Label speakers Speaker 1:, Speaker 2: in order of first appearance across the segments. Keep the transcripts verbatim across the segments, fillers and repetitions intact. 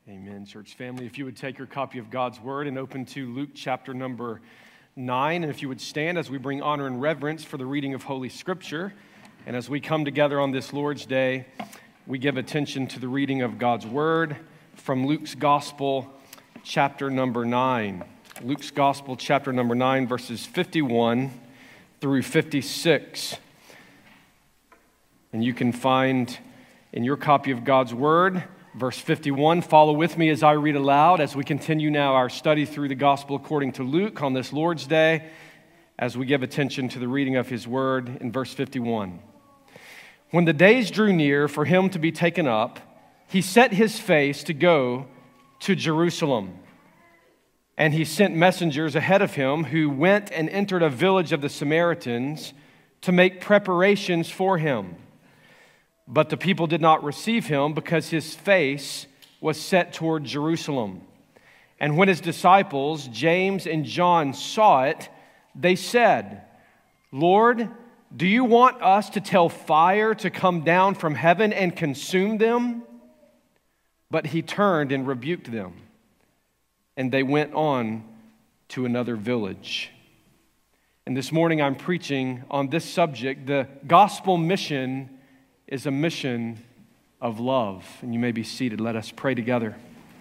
Speaker 1: Amen, church family. If you would take your copy of God's Word and open to Luke chapter number nine, and if you would stand as we bring honor and reverence for the reading of Holy Scripture, and as we come together on this Lord's Day, we give attention to the reading of God's Word from Luke's Gospel, chapter number nine. Luke's Gospel, chapter number nine, verses fifty-one through fifty-six. And you can find in your copy of God's Word, verse fifty-one, follow with me as I read aloud as we continue now our study through the Gospel according to Luke on this Lord's Day, as we give attention to the reading of His Word in verse fifty-one. When the days drew near for Him to be taken up, He set His face to go to Jerusalem. And He sent messengers ahead of Him who went and entered a village of the Samaritans to make preparations for Him. But the people did not receive Him because His face was set toward Jerusalem. And when His disciples, James and John, saw it, they said, Lord, do you want us to tell fire to come down from heaven and consume them? But He turned and rebuked them, and they went on to another village. And this morning I'm preaching on this subject. The gospel mission is a mission of love. And you may be seated. Let us pray together.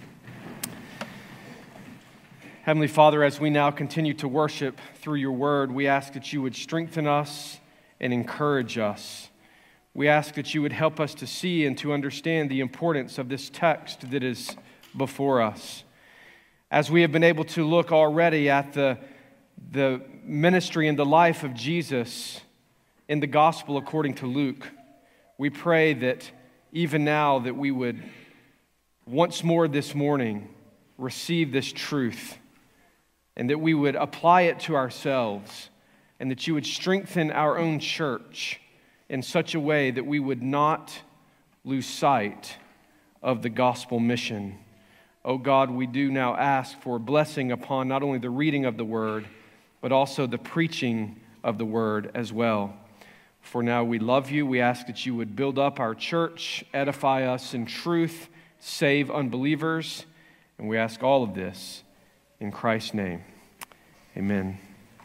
Speaker 1: Heavenly Father, as we now continue to worship through your word, we ask that you would strengthen us and encourage us. We ask that you would help us to see and to understand the importance of this text that is before us. As we have been able to look already at the, the ministry and the life of Jesus in the gospel according to Luke, we pray that even now that we would once more this morning receive this truth and that we would apply it to ourselves and that you would strengthen our own church in such a way that we would not lose sight of the gospel mission. Oh God, we do now ask for blessing upon not only the reading of the word, but also the preaching of the word as well. For now we love you. We ask that you would build up our church, edify us in truth, save unbelievers. And we ask all of this in Christ's name. Amen.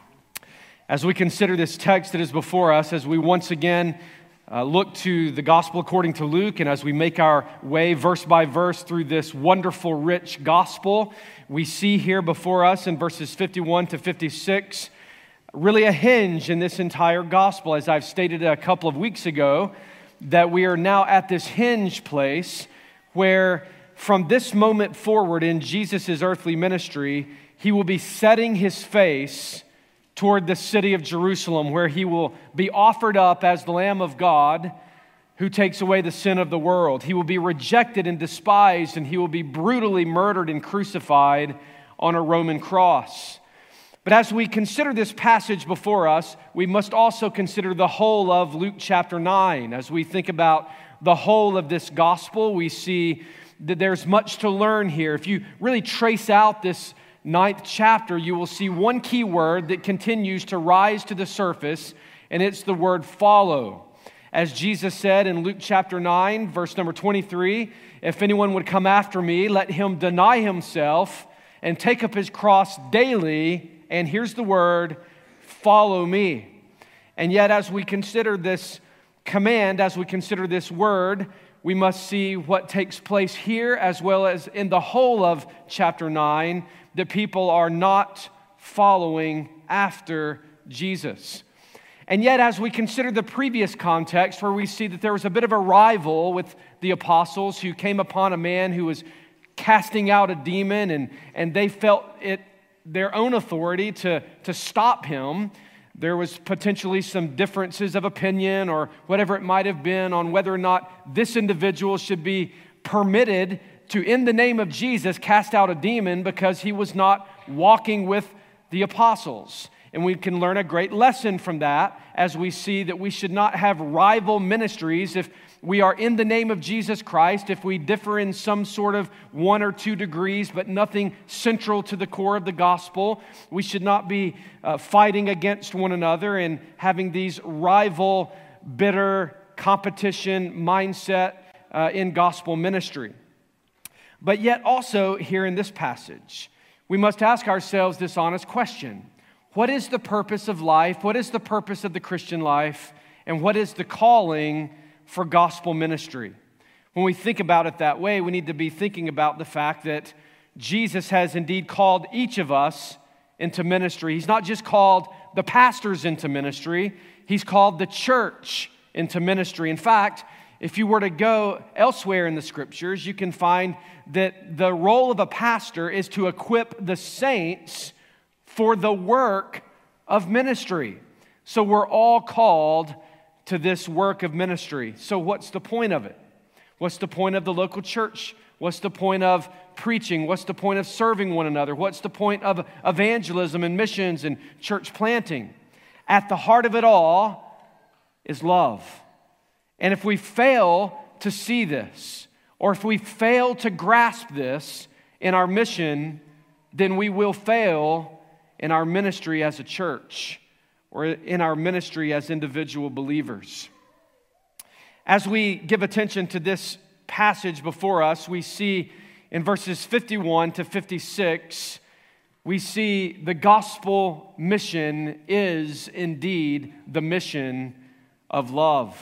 Speaker 1: As we consider this text that is before us, as we once again uh, look to the gospel according to Luke, and as we make our way verse by verse through this wonderful, rich gospel, we see here before us in verses fifty-one to fifty-six, really a hinge in this entire gospel. As I've stated a couple of weeks ago, that we are now at this hinge place where from this moment forward in Jesus' earthly ministry, He will be setting His face toward the city of Jerusalem, where He will be offered up as the Lamb of God who takes away the sin of the world. He will be rejected and despised, and He will be brutally murdered and crucified on a Roman cross. But as we consider this passage before us, we must also consider the whole of Luke chapter nine. As we think about the whole of this gospel, we see that there's much to learn here. If you really trace out this ninth chapter, you will see one key word that continues to rise to the surface, and it's the word follow. As Jesus said in Luke chapter nine, verse number twenty-three, if anyone would come after me, let him deny himself and take up his cross daily. And here's the word, follow me. And yet as we consider this command, as we consider this word, we must see what takes place here as well as in the whole of chapter nine, that people are not following after Jesus. And yet as we consider the previous context where we see that there was a bit of a rival with the apostles who came upon a man who was casting out a demon, and, and they felt it their own authority to, to stop him. There was potentially some differences of opinion or whatever it might have been on whether or not this individual should be permitted to, in the name of Jesus, cast out a demon because he was not walking with the apostles. And we can learn a great lesson from that as we see that we should not have rival ministries. If we are in the name of Jesus Christ, if we differ in some sort of one or two degrees, but nothing central to the core of the gospel, we should not be uh, fighting against one another and having these rival, bitter competition mindset uh, in gospel ministry. But yet also here in this passage, we must ask ourselves this honest question. What is the purpose of life? What is the purpose of the Christian life? And what is the calling for gospel ministry? When we think about it that way, we need to be thinking about the fact that Jesus has indeed called each of us into ministry. He's not just called the pastors into ministry, he's called the church into ministry. In fact, if you were to go elsewhere in the scriptures, you can find that the role of a pastor is to equip the saints for the work of ministry. So we're all called to this work of ministry. So what's the point of it? What's the point of the local church? What's the point of preaching? What's the point of serving one another? What's the point of evangelism and missions and church planting? At the heart of it all is love. And if we fail to see this, or if we fail to grasp this in our mission, then we will fail in our ministry as a church or in our ministry as individual believers. As we give attention to this passage before us, we see in verses fifty-one to fifty-six, we see the gospel mission is indeed the mission of love.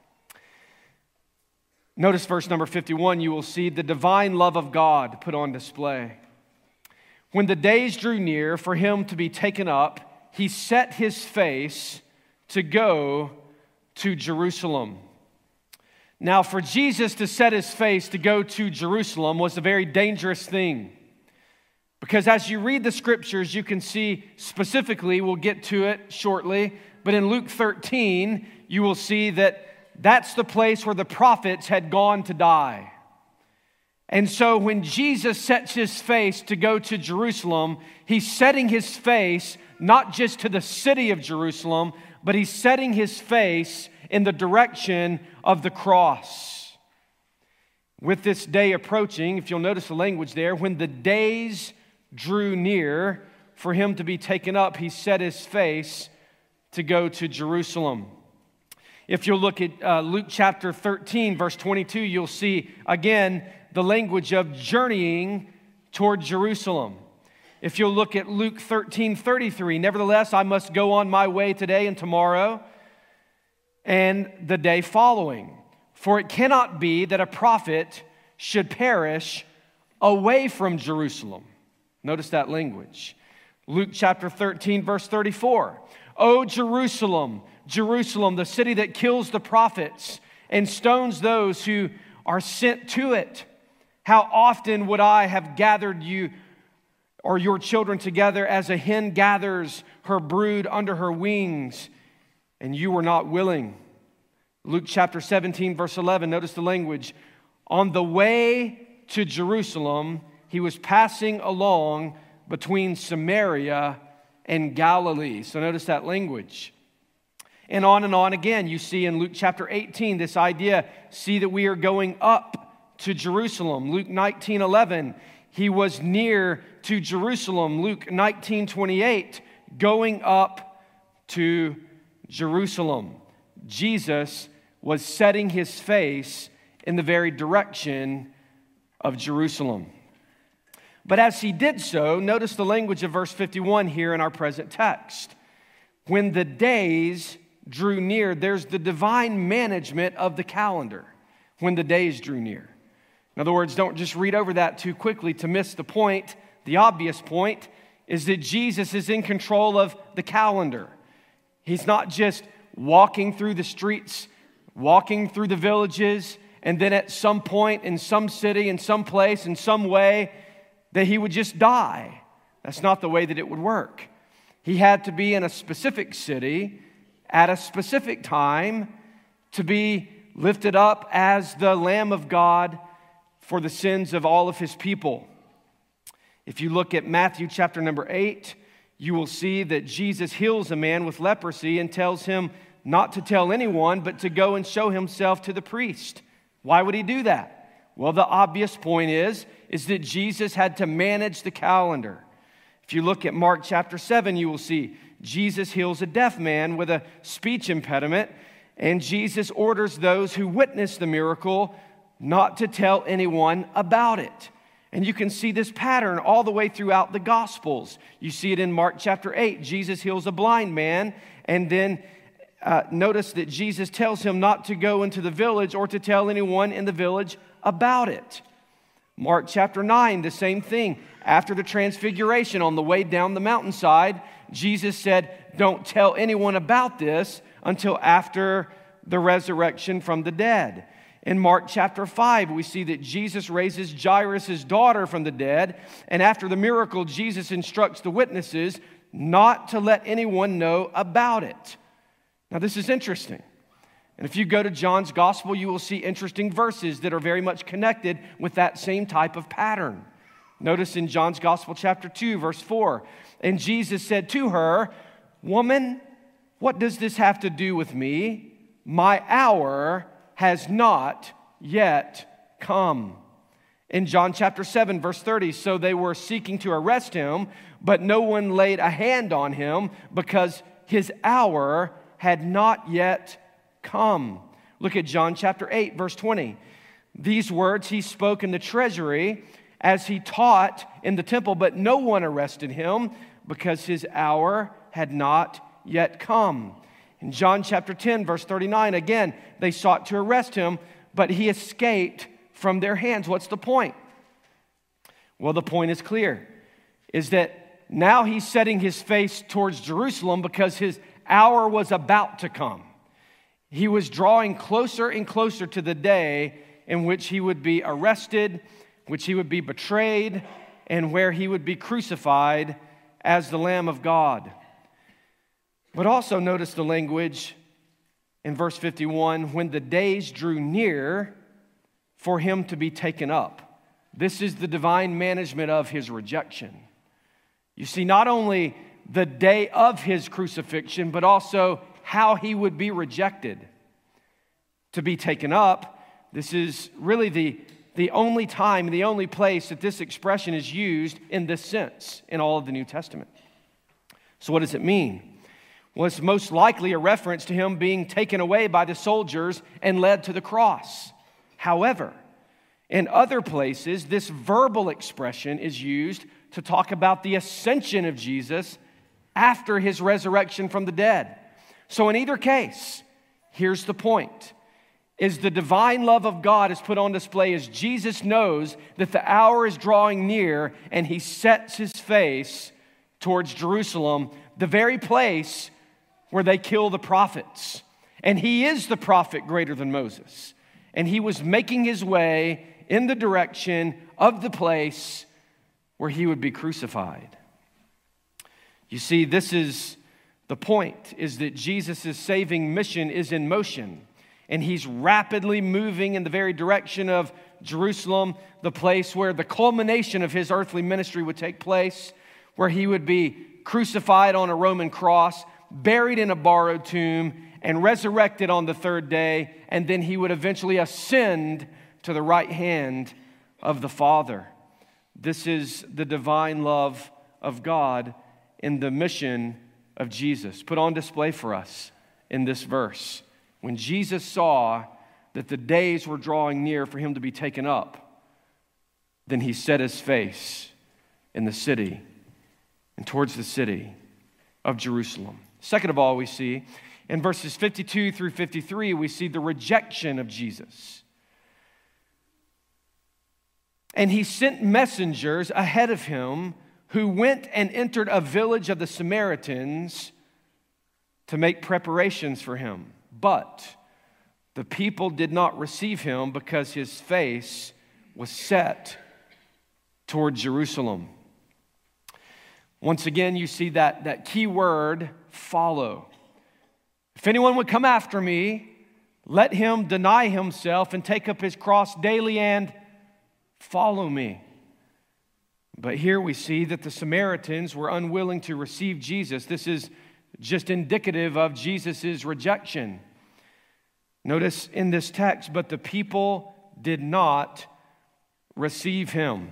Speaker 1: Notice verse number fifty-one, you will see the divine love of God put on display. When the days drew near for him to be taken up, he set his face to go to Jerusalem. Now, for Jesus to set his face to go to Jerusalem was a very dangerous thing. Because as you read the scriptures, you can see specifically, we'll get to it shortly, but in Luke thirteen, you will see that that's the place where the prophets had gone to die. And so when Jesus sets his face to go to Jerusalem, he's setting his face not just to the city of Jerusalem, but he's setting his face in the direction of the cross. With this day approaching, if you'll notice the language there, when the days drew near for him to be taken up, he set his face to go to Jerusalem. If you'll look at uh, Luke chapter thirteen, verse twenty-two, you'll see again the language of journeying toward Jerusalem. If you'll look at Luke thirteen thirty-three, nevertheless, I must go on my way today and tomorrow and the day following. For it cannot be that a prophet should perish away from Jerusalem. Notice that language. Luke chapter thirteen, verse thirty-four. O Jerusalem, Jerusalem, the city that kills the prophets and stones those who are sent to it. How often would I have gathered you or your children together as a hen gathers her brood under her wings, and you were not willing. Luke chapter seventeen, verse eleven, notice the language. On the way to Jerusalem, he was passing along between Samaria and Galilee. So notice that language. And on and on again, you see in Luke chapter eighteen, this idea, see that we are going up to Jerusalem. Luke nineteen eleven, he was near to Jerusalem. Luke nineteen twenty-eight, going up to Jerusalem. Jesus was setting his face in the very direction of Jerusalem. But as he did so, notice the language of verse fifty-one here in our present text. When the days drew near, there's the divine management of the calendar. When the days drew near. In other words, don't just read over that too quickly to miss the point. The obvious point is that Jesus is in control of the calendar. He's not just walking through the streets, walking through the villages, and then at some point in some city, in some place, in some way, that he would just die. That's not the way that it would work. He had to be in a specific city at a specific time to be lifted up as the Lamb of God for the sins of all of his people. If you look at Matthew chapter number eight, you will see that Jesus heals a man with leprosy and tells him not to tell anyone, but to go and show himself to the priest. Why would he do that? Well, the obvious point is, is that Jesus had to manage the calendar. If you look at Mark chapter seven, you will see Jesus heals a deaf man with a speech impediment, and Jesus orders those who witness the miracle not to tell anyone about it. And you can see this pattern all the way throughout the Gospels. You see it in Mark chapter eight. Jesus heals a blind man, and then uh, notice that Jesus tells him not to go into the village or to tell anyone in the village about it. Mark chapter nine, the same thing. After the transfiguration, on the way down the mountainside, Jesus said, don't tell anyone about this until after the resurrection from the dead. In Mark chapter five, we see that Jesus raises Jairus' daughter from the dead, and after the miracle, Jesus instructs the witnesses not to let anyone know about it. Now, this is interesting. And if you go to John's gospel, you will see interesting verses that are very much connected with that same type of pattern. Notice in John's gospel, chapter two, verse four, and Jesus said to her, "Woman, what does this have to do with me? My hour has not yet come." In John chapter seven, verse thirty, so they were seeking to arrest him, but no one laid a hand on him because his hour had not yet come. Look at John chapter eight, verse twenty. These words he spoke in the treasury as he taught in the temple, but no one arrested him because his hour had not yet come. In John chapter ten, verse thirty-nine, again, they sought to arrest him, but he escaped from their hands. What's the point? Well, the point is clear, is that now he's setting his face towards Jerusalem because his hour was about to come. He was drawing closer and closer to the day in which he would be arrested, which he would be betrayed, and where he would be crucified as the Lamb of God. But also notice the language in verse fifty-one, when the days drew near for him to be taken up. This is the divine management of his rejection. You see, not only the day of his crucifixion, but also how he would be rejected. To be taken up, this is really the, the only time, the only place that this expression is used in this sense in all of the New Testament. So what does it mean? Well, it's most likely a reference to him being taken away by the soldiers and led to the cross. However, in other places, this verbal expression is used to talk about the ascension of Jesus after his resurrection from the dead. So in either case, here's the point, is the divine love of God is put on display as Jesus knows that the hour is drawing near and he sets his face towards Jerusalem, the very place where they kill the prophets. And he is the prophet greater than Moses. And he was making his way in the direction of the place where he would be crucified. You see, this is the point, is that Jesus' saving mission is in motion. And he's rapidly moving in the very direction of Jerusalem, the place where the culmination of his earthly ministry would take place, where he would be crucified on a Roman cross, buried in a borrowed tomb, and resurrected on the third day, and then he would eventually ascend to the right hand of the Father. This is the divine love of God in the mission of Jesus, put on display for us in this verse. When Jesus saw that the days were drawing near for him to be taken up, then he set his face in the city and towards the city of Jerusalem. Second of all, we see in verses fifty-two through fifty-three, we see the rejection of Jesus. And he sent messengers ahead of him who went and entered a village of the Samaritans to make preparations for him. But the people did not receive him because his face was set toward Jerusalem. Once again, you see that, that key word, follow. If anyone would come after me, let him deny himself and take up his cross daily and follow me. But here we see that the Samaritans were unwilling to receive Jesus. This is just indicative of Jesus' rejection. Notice in this text, but the people did not receive him.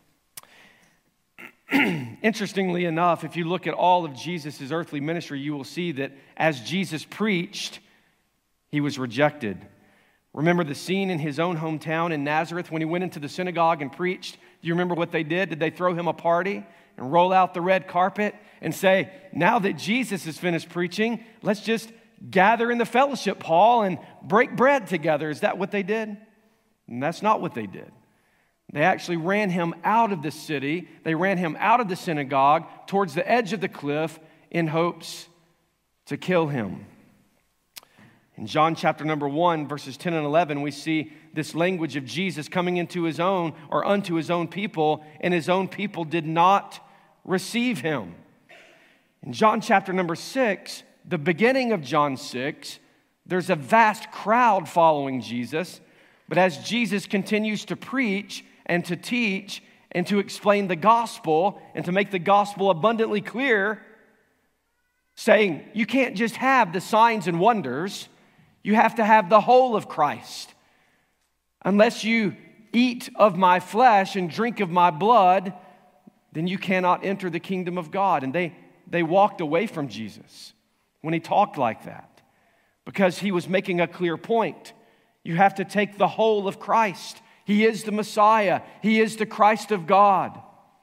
Speaker 1: Interestingly enough, if you look at all of Jesus' earthly ministry, you will see that as Jesus preached, he was rejected. Remember the scene in his own hometown in Nazareth when he went into the synagogue and preached Do you remember what they did? Did they throw him a party and roll out the red carpet and say, now that Jesus has finished preaching, let's just gather in the fellowship hall and break bread together? Is that what they did? And that's not what they did. They actually ran him out of the city. They ran him out of the synagogue towards the edge of the cliff in hopes to kill him. In John chapter number one, verses ten and eleven, we see this language of Jesus coming into his own or unto his own people, and his own people did not receive him. In John chapter number six, the beginning of John six, there's a vast crowd following Jesus, but as Jesus continues to preach and to teach and to explain the gospel and to make the gospel abundantly clear, saying you can't just have the signs and wonders, you have to have the whole of Christ. Unless you eat of my flesh and drink of my blood, then you cannot enter the kingdom of God. And they, they walked away from Jesus when he talked like that, because he was making a clear point. You have to take the whole of Christ. He is the Messiah. He is the Christ of God.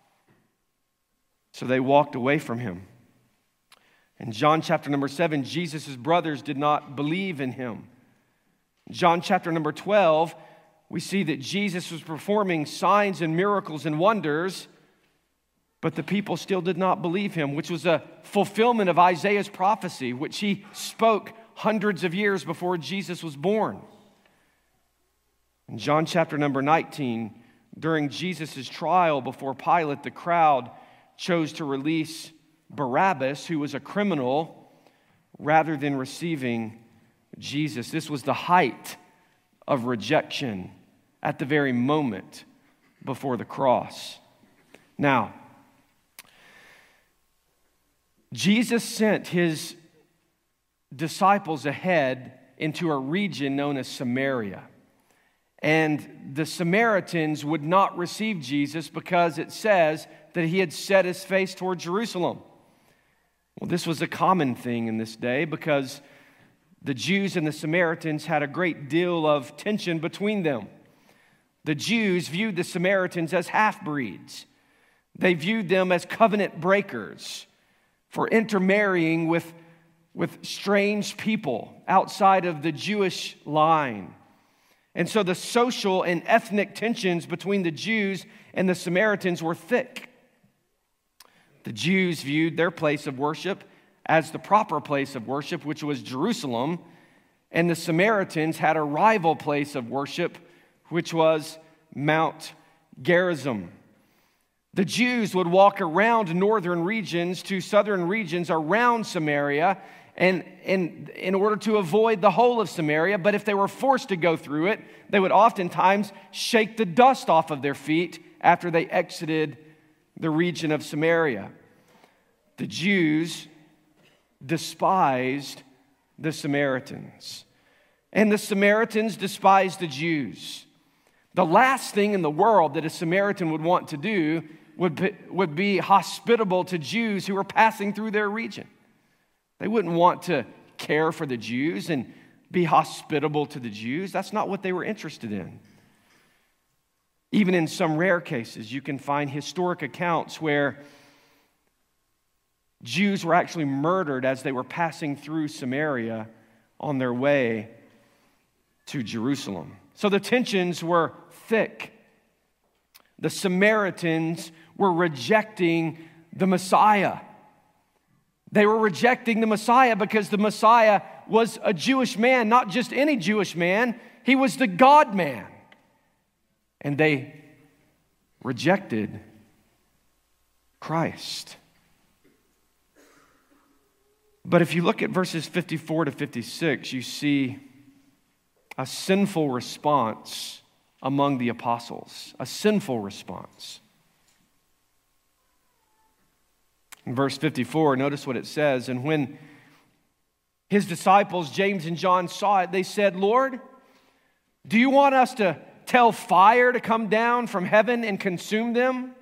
Speaker 1: So they walked away from him. In John chapter number seven, Jesus' brothers did not believe in him. In John chapter number twelve, we see that Jesus was performing signs and miracles and wonders, but the people still did not believe him, which was a fulfillment of Isaiah's prophecy, which he spoke hundreds of years before Jesus was born. In John chapter number nineteen, during Jesus' trial before Pilate, the crowd chose to release Barabbas, who was a criminal, rather than receiving Jesus. This was the height of rejection at the very moment before the cross. Now, Jesus sent his disciples ahead into a region known as Samaria. And the Samaritans would not receive Jesus because it says that he had set his face toward Jerusalem. Well, this was a common thing in this day because the Jews and the Samaritans had a great deal of tension between them. The Jews viewed the Samaritans as half-breeds. They viewed them as covenant breakers for intermarrying with, with strange people outside of the Jewish line. And so the social and ethnic tensions between the Jews and the Samaritans were thick. The Jews viewed their place of worship as the proper place of worship, which was Jerusalem, and the Samaritans had a rival place of worship, which was Mount Gerizim. The Jews would walk around northern regions to southern regions around Samaria and, and in order to avoid the whole of Samaria, but if they were forced to go through it, they would oftentimes shake the dust off of their feet after they exited the region of Samaria. The Jews despised the Samaritans, and the Samaritans despised the Jews. The last thing in the world that a Samaritan would want to do would be, would be hospitable to Jews who were passing through their region. They wouldn't want to care for the Jews and be hospitable to the Jews. That's not what they were interested in. Even in some rare cases, you can find historic accounts where Jews were actually murdered as they were passing through Samaria on their way to Jerusalem. So the tensions were thick. The Samaritans were rejecting the Messiah. They were rejecting the Messiah because the Messiah was a Jewish man, not just any Jewish man. He was the God-man. And they rejected Christ. But if you look at verses fifty-four to fifty-six, you see a sinful response among the apostles. A sinful response. In verse fifty-four, notice what it says. And when his disciples, James and John, saw it, they said, "Lord, do you want us to tell fire to come down from heaven and consume them?"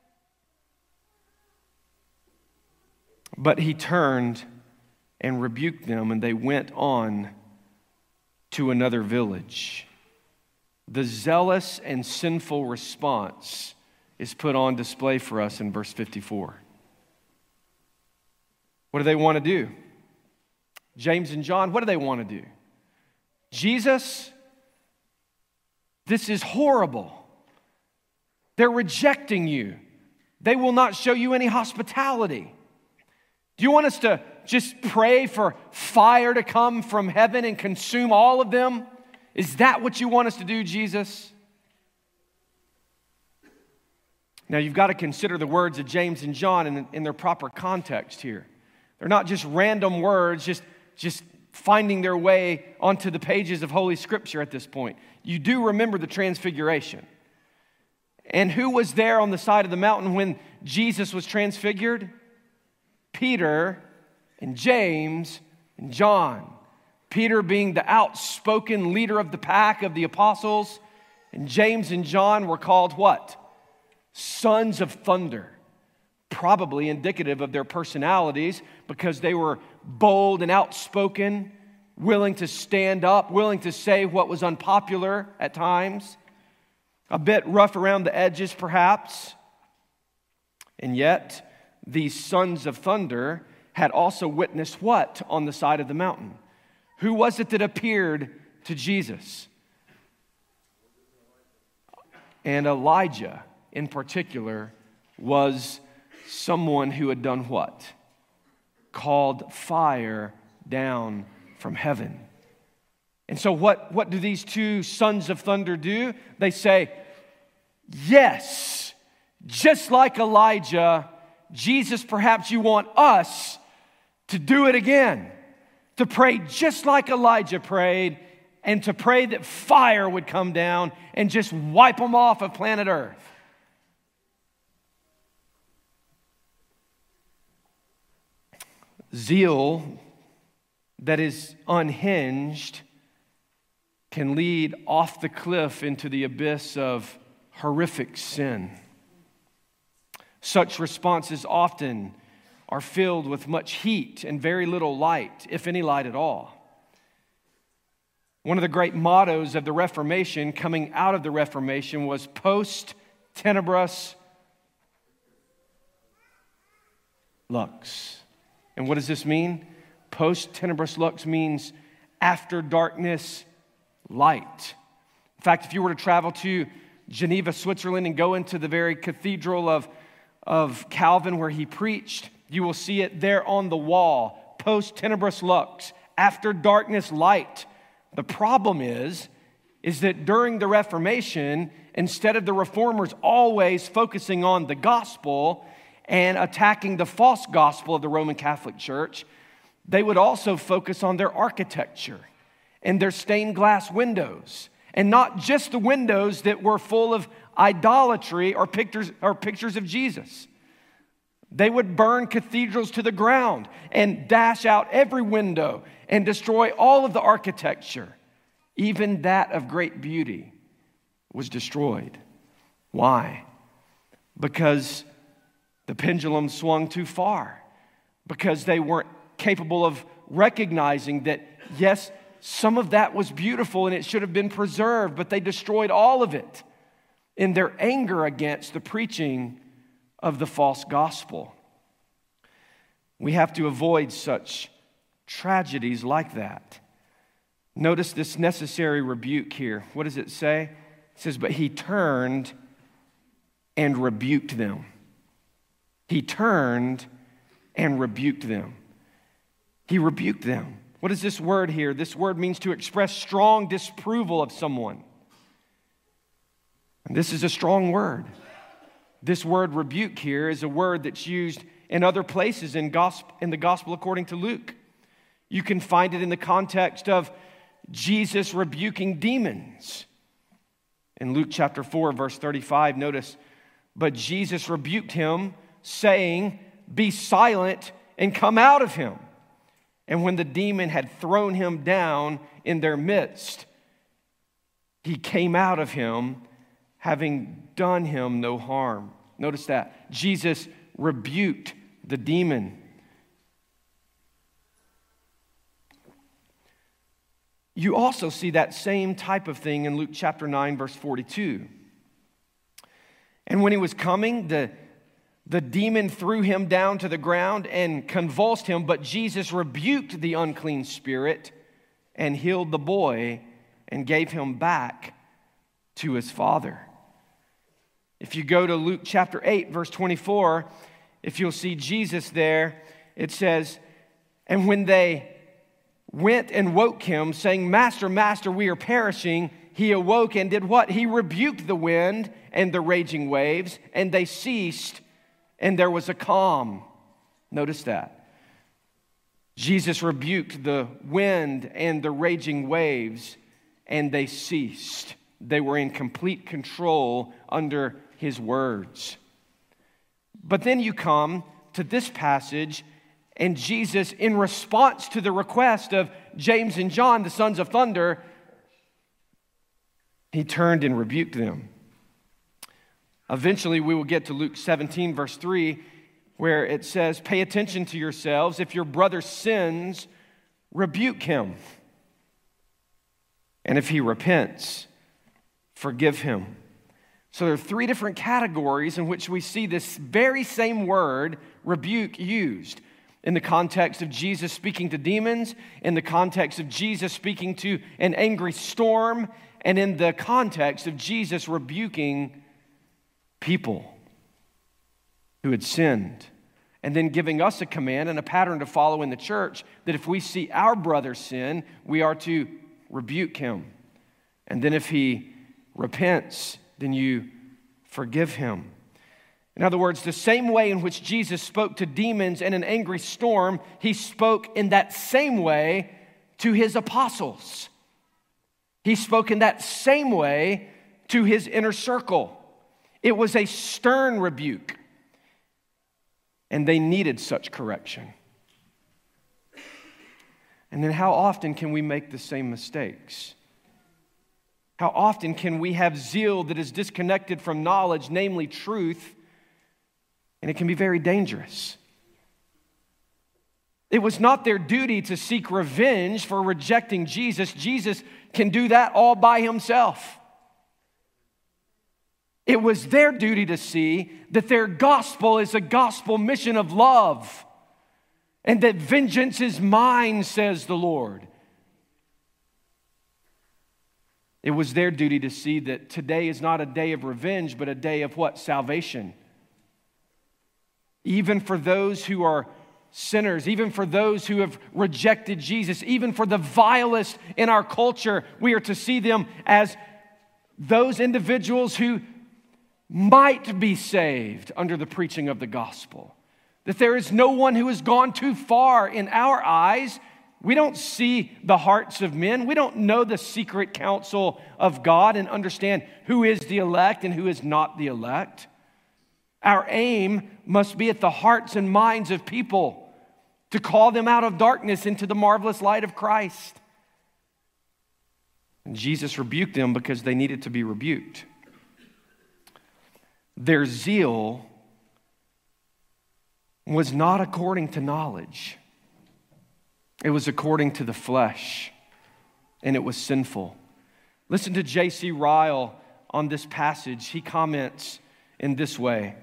Speaker 1: But he turned and rebuked them, and they went on to another village. The zealous and sinful response is put on display for us in verse fifty-four. What do they want to do? James and John, what do they want to do? Jesus, this is horrible. They're rejecting you. They will not show you any hospitality. Do you want us to just pray for fire to come from heaven and consume all of them? Is that what you want us to do, Jesus? Now, you've got to consider the words of James and John in, in their proper context here. They're not just random words, just, just finding their way onto the pages of Holy Scripture at this point. You do remember the Transfiguration. And who was there on the side of the mountain when Jesus was transfigured? Peter and James and John. Peter being the outspoken leader of the pack of the apostles, and James and John were called what? Sons of thunder. Probably indicative of their personalities because they were bold and outspoken, willing to stand up, willing to say what was unpopular at times, a bit rough around the edges perhaps. And yet, these sons of thunder had also witnessed what on the side of the mountain? Who was it that appeared to Jesus? And Elijah, in particular, was someone who had done what? Called fire down from heaven. And so what, what do these two sons of thunder do? They say, yes, just like Elijah, Jesus, perhaps you want us to do it again. To pray just like Elijah prayed, and to pray that fire would come down and just wipe them off of planet Earth. Zeal that is unhinged can lead off the cliff into the abyss of horrific sin. Such responses often are filled with much heat and very little light, if any light at all. One of the great mottos of the Reformation, coming out of the Reformation, was post tenebras lux. And what does this mean? Post tenebras lux means after darkness, light. In fact, if you were to travel to Geneva, Switzerland, and go into the very cathedral of, of Calvin where he preached, you will see it there on the wall. Post tenebras lux, after darkness, light. The problem is, is that during the Reformation, instead of the reformers always focusing on the gospel and attacking the false gospel of the Roman Catholic Church, they would also focus on their architecture and their stained glass windows. And not just the windows that were full of idolatry or pictures, or pictures of Jesus. They would burn cathedrals to the ground and dash out every window and destroy all of the architecture. Even that of great beauty was destroyed. Why? Because the pendulum swung too far. Because they weren't capable of recognizing that, yes, some of that was beautiful and it should have been preserved, but they destroyed all of it in their anger against the preaching of the false gospel. We have to avoid such tragedies like that. Notice this necessary rebuke here. What does it say? It says, but he turned and rebuked them. He turned and rebuked them. He rebuked them. What is this word here? This word means to express strong disapproval of someone. And this is a strong word. This word rebuke here is a word that's used in other places in, gospel, in the gospel according to Luke. You can find it in the context of Jesus rebuking demons. In Luke chapter four, verse thirty-five, notice, but Jesus rebuked him, saying, be silent and come out of him. And when the demon had thrown him down in their midst, he came out of him, having done him no harm. Notice that. Jesus rebuked the demon. You also see that same type of thing in Luke chapter nine, verse forty-two. And when he was coming, the, the demon threw him down to the ground and convulsed him, but Jesus rebuked the unclean spirit and healed the boy and gave him back to his father. If you go to Luke chapter eight, verse twenty-four, if you'll see Jesus there, it says, and when they went and woke him, saying, Master, Master, we are perishing, he awoke and did what? He rebuked the wind and the raging waves, and they ceased, and there was a calm. Notice that. Jesus rebuked the wind and the raging waves, and they ceased. They were in complete control under his words. But then you come to this passage, and Jesus, in response to the request of James and John, the sons of thunder, he turned and rebuked them. Eventually, we will get to Luke seventeen, verse three, where it says, pay attention to yourselves. If your brother sins, rebuke him. And if he repents, forgive him. So there are three different categories in which we see this very same word, rebuke, used. In the context of Jesus speaking to demons, in the context of Jesus speaking to an angry storm, and in the context of Jesus rebuking people who had sinned. And then giving us a command and a pattern to follow in the church that if we see our brother sin, we are to rebuke him. And then if he repents, then you forgive him. In other words, the same way in which Jesus spoke to demons in an angry storm, he spoke in that same way to his apostles. He spoke in that same way to his inner circle. It was a stern rebuke, and they needed such correction. And then how often can we make the same mistakes? How often can we have zeal that is disconnected from knowledge, namely truth, and it can be very dangerous. It was not their duty to seek revenge for rejecting Jesus. Jesus can do that all by himself. It was their duty to see that their gospel is a gospel mission of love, and that vengeance is mine, says the Lord. It was their duty to see that today is not a day of revenge, but a day of what? Salvation. Even for those who are sinners, even for those who have rejected Jesus, even for the vilest in our culture, we are to see them as those individuals who might be saved under the preaching of the gospel. That there is no one who has gone too far in our eyes. We don't see the hearts of men. We don't know the secret counsel of God and understand who is the elect and who is not the elect. Our aim must be at the hearts and minds of people to call them out of darkness into the marvelous light of Christ. And Jesus rebuked them because they needed to be rebuked. Their zeal was not according to knowledge. It was according to the flesh, and it was sinful. Listen to J C Ryle on this passage. He comments in this way.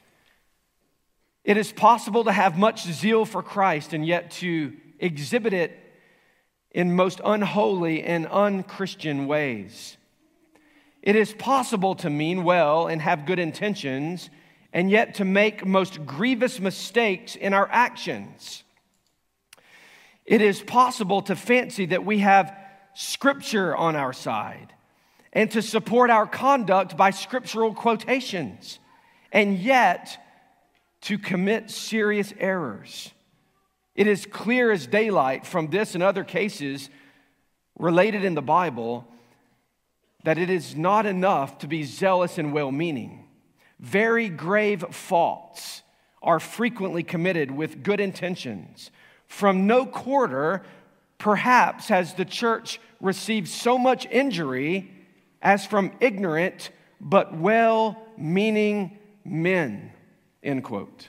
Speaker 1: It is possible to have much zeal for Christ and yet to exhibit it in most unholy and unchristian ways. It is possible to mean well and have good intentions and yet to make most grievous mistakes in our actions. It is possible to fancy that we have Scripture on our side and to support our conduct by scriptural quotations, and yet to commit serious errors. It is clear as daylight from this and other cases related in the Bible that it is not enough to be zealous and well-meaning. Very grave faults are frequently committed with good intentions. From no quarter, perhaps, has the church received so much injury as from ignorant but well-meaning men. End quote.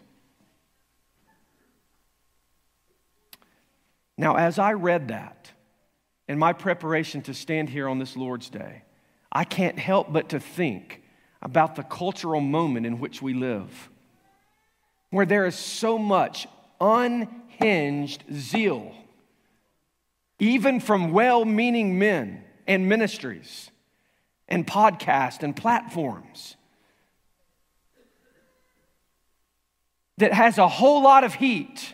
Speaker 1: Now, as I read that in my preparation to stand here on this Lord's Day, I can't help but to think, about the cultural moment in which we live, where there is so much unhinged zeal, even from well-meaning men and ministries and podcasts and platforms, that has a whole lot of heat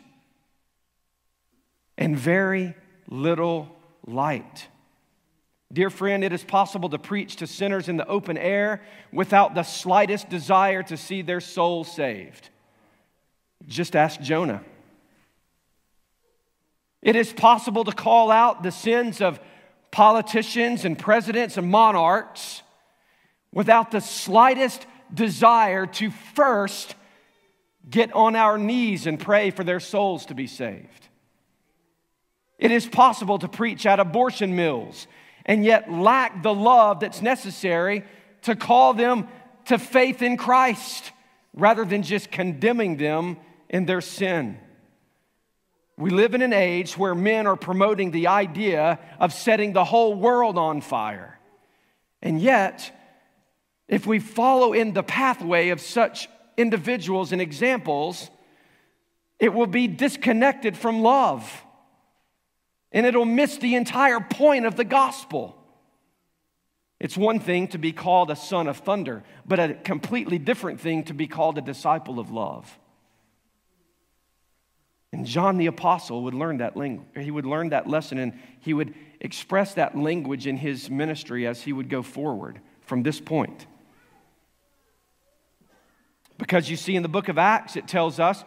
Speaker 1: and very little light. Dear friend, it is possible to preach to sinners in the open air without the slightest desire to see their soul saved. Just ask Jonah. It is possible to call out the sins of politicians and presidents and monarchs without the slightest desire to first get on our knees and pray for their souls to be saved. It is possible to preach at abortion mills and yet lack the love that's necessary to call them to faith in Christ rather than just condemning them in their sin. We live in an age where men are promoting the idea of setting the whole world on fire. And yet, if we follow in the pathway of such individuals and examples, it will be disconnected from love. And it'll miss the entire point of the gospel. It's one thing to be called a son of thunder, but a completely different thing to be called a disciple of love. And John the Apostle would learn that language. He would learn that lesson, and he would express that language in his ministry as he would go forward from this point. Because you see, in the book of Acts, it tells us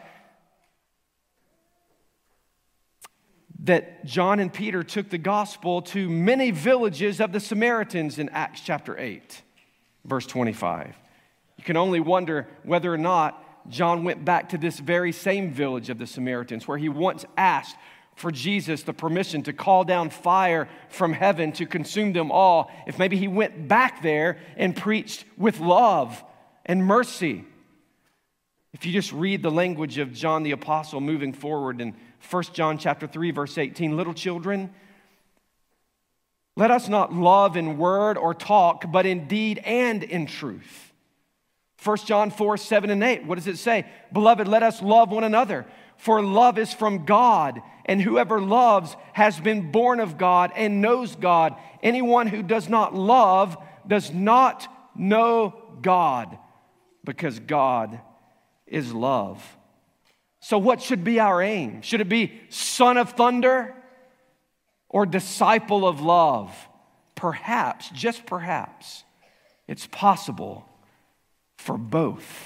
Speaker 1: that John and Peter took the gospel to many villages of the Samaritans in Acts chapter eight, verse twenty-five. You can only wonder whether or not John went back to this very same village of the Samaritans where he once asked for Jesus the permission to call down fire from heaven to consume them all. If maybe he went back there and preached with love and mercy. If you just read the language of John the Apostle moving forward in First John chapter three, verse eighteen, little children, let us not love in word or talk, but in deed and in truth. First John four, seven and eight, what does it say? Beloved, let us love one another, for love is from God, and whoever loves has been born of God and knows God. Anyone who does not love does not know God, because God is love. So what should be our aim? Should it be son of thunder or disciple of love? Perhaps, just perhaps, it's possible for both.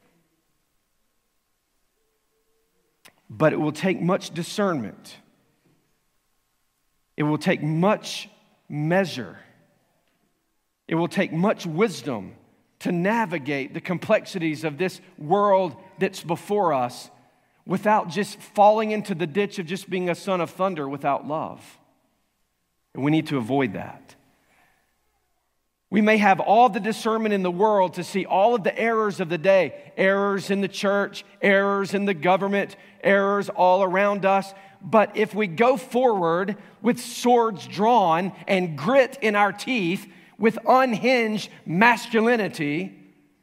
Speaker 1: But it will take much discernment. It will take much measure. It will take much wisdom to navigate the complexities of this world that's before us without just falling into the ditch of just being a son of thunder without love. And we need to avoid that. We may have all the discernment in the world to see all of the errors of the day, errors in the church, errors in the government, errors all around us. But if we go forward with swords drawn and grit in our teeth, with unhinged masculinity,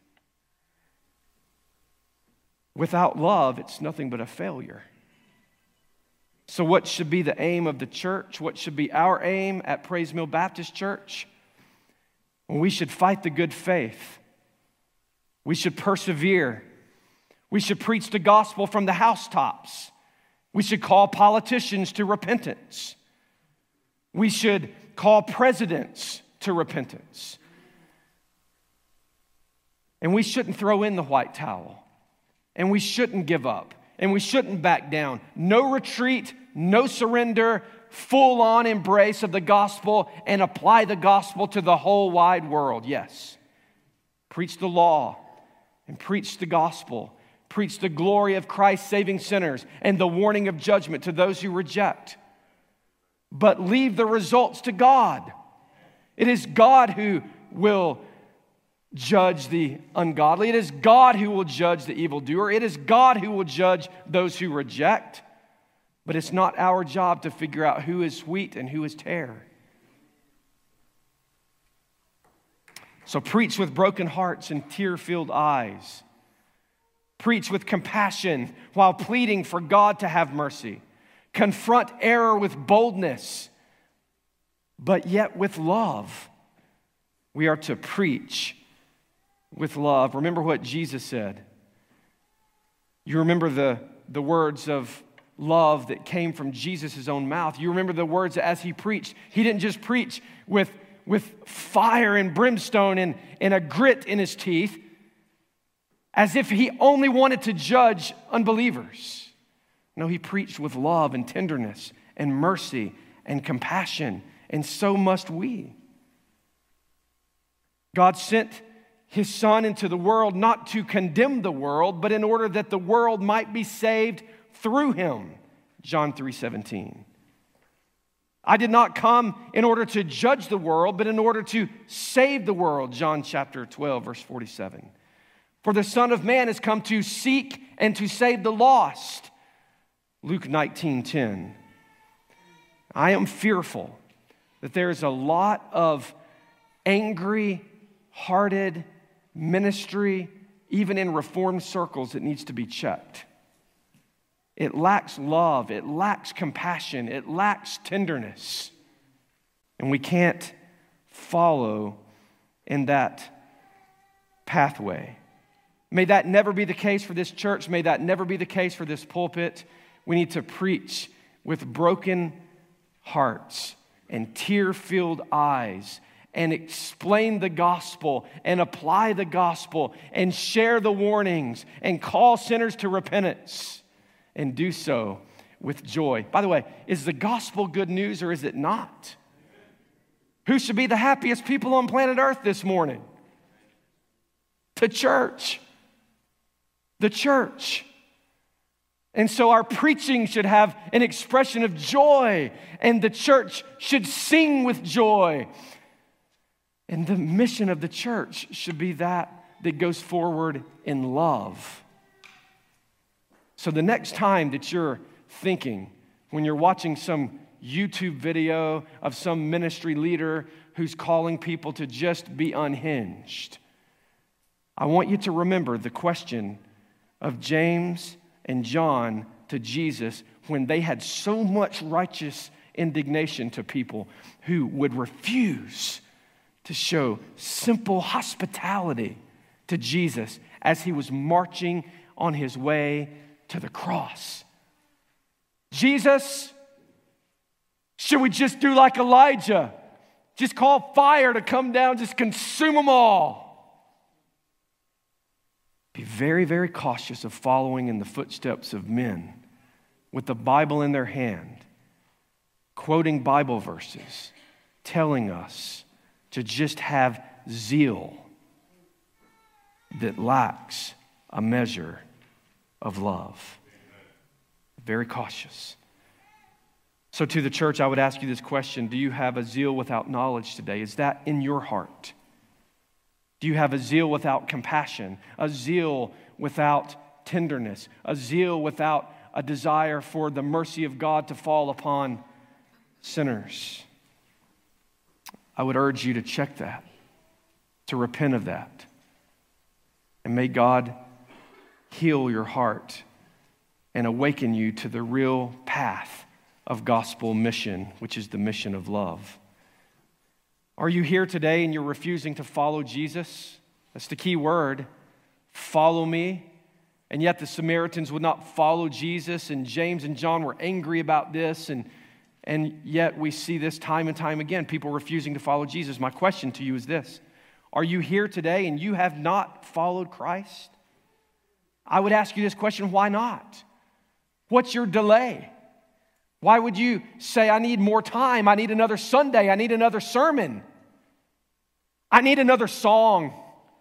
Speaker 1: without love, it's nothing but a failure. So what should be the aim of the church? What should be our aim at Praise Mill Baptist Church? Well, we should fight the good faith. We should persevere. We should preach the gospel from the housetops. We should call politicians to repentance. We should call presidents to repentance. And we shouldn't throw in the white towel. And we shouldn't give up. And we shouldn't back down. No retreat, no surrender, full-on embrace of the gospel and apply the gospel to the whole wide world. Yes. Preach the law and preach the gospel. Preach the glory of Christ saving sinners and the warning of judgment to those who reject. But leave the results to God. It is God who will judge the ungodly. It is God who will judge the evildoer. It is God who will judge those who reject. But it's not our job to figure out who is wheat and who is tare. So preach with broken hearts and tear-filled eyes. Preach with compassion while pleading for God to have mercy. Confront error with boldness, but yet with love. We are to preach with love. Remember what Jesus said. You remember the, the words of love that came from Jesus' own mouth. You remember the words as he preached. He didn't just preach with, with fire and brimstone and, and a grit in his teeth, as if he only wanted to judge unbelievers. No, he preached with love and tenderness and mercy and compassion, and so must we. God sent his Son into the world not to condemn the world, but in order that the world might be saved through him. John three seventeen. I did not come in order to judge the world, but in order to save the world. John chapter twelve, verse forty-seven. For the Son of Man has come to seek and to save the lost. Luke nineteen ten. I am fearful that there is a lot of angry-hearted ministry, even in Reformed circles, that needs to be checked. It lacks love, it lacks compassion, it lacks tenderness. And we can't follow in that pathway. May that never be the case for this church. May that never be the case for this pulpit. We need to preach with broken hearts and tear-filled eyes and explain the gospel and apply the gospel and share the warnings and call sinners to repentance and do so with joy. By the way, is the gospel good news or is it not? Who should be the happiest people on planet Earth this morning? The church. The church. And so our preaching should have an expression of joy, and the church should sing with joy. And the mission of the church should be that that goes forward in love. So the next time that you're thinking, when you're watching some YouTube video of some ministry leader who's calling people to just be unhinged, I want you to remember the question of James and John to Jesus when they had so much righteous indignation to people who would refuse to show simple hospitality to Jesus as he was marching on his way to the cross. Jesus, should we just do like Elijah? Just call fire to come down, just consume them all. Be very, very cautious of following in the footsteps of men with the Bible in their hand, quoting Bible verses, telling us to just have zeal that lacks a measure of love. Very cautious. So to the church, I would ask you this question. Do you have a zeal without knowledge today? Is that in your heart? Do you have a zeal without compassion, a zeal without tenderness, a zeal without a desire for the mercy of God to fall upon sinners? I would urge you to check that, to repent of that. And may God heal your heart and awaken you to the real path of gospel mission, which is the mission of love. Are you here today and you're refusing to follow Jesus? That's the key word. Follow me. And yet the Samaritans would not follow Jesus, and James and John were angry about this, and, and yet we see this time and time again, people refusing to follow Jesus. My question to you is this. Are you here today and you have not followed Christ? I would ask you this question, why not? What's your delay? Why would you say, I need more time, I need another Sunday, I need another sermon, I need another song?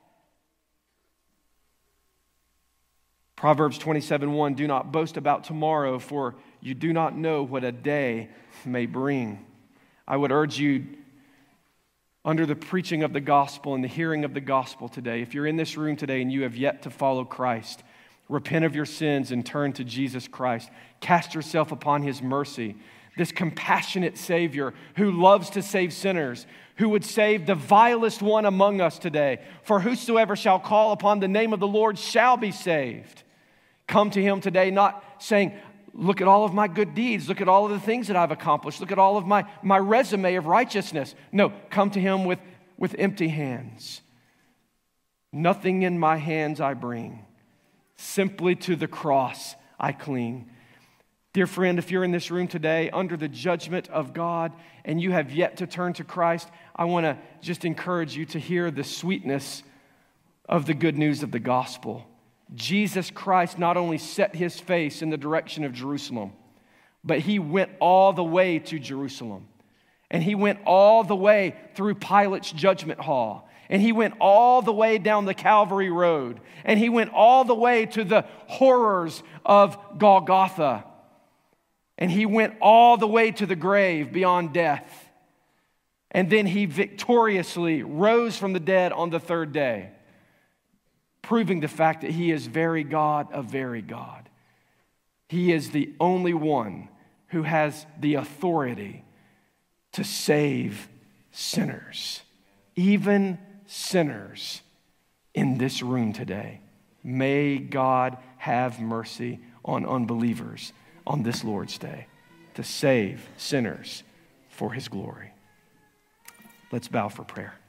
Speaker 1: Proverbs twenty-seven one, do not boast about tomorrow, for you do not know what a day may bring. I would urge you, under the preaching of the gospel and the hearing of the gospel today, if you're in this room today and you have yet to follow Christ, repent of your sins and turn to Jesus Christ. Cast yourself upon His mercy. This compassionate Savior who loves to save sinners, who would save the vilest one among us today. For whosoever shall call upon the name of the Lord shall be saved. Come to him today, not saying, look at all of my good deeds. Look at all of the things that I've accomplished. Look at all of my, my resume of righteousness. No, come to him with, with empty hands. Nothing in my hands I bring. Simply to the cross I cling. Dear friend, if you're in this room today under the judgment of God and you have yet to turn to Christ, I want to just encourage you to hear the sweetness of the good news of the gospel. Jesus Christ not only set his face in the direction of Jerusalem, but he went all the way to Jerusalem. And he went all the way through Pilate's judgment hall. And he went all the way down the Calvary Road. And he went all the way to the horrors of Golgotha. And he went all the way to the grave beyond death. And then he victoriously rose from the dead on the third day, proving the fact that he is very God of very God. He is the only one who has the authority to save sinners, even sinners in this room today. May God have mercy on unbelievers on this Lord's Day to save sinners for his glory. Let's bow for prayer.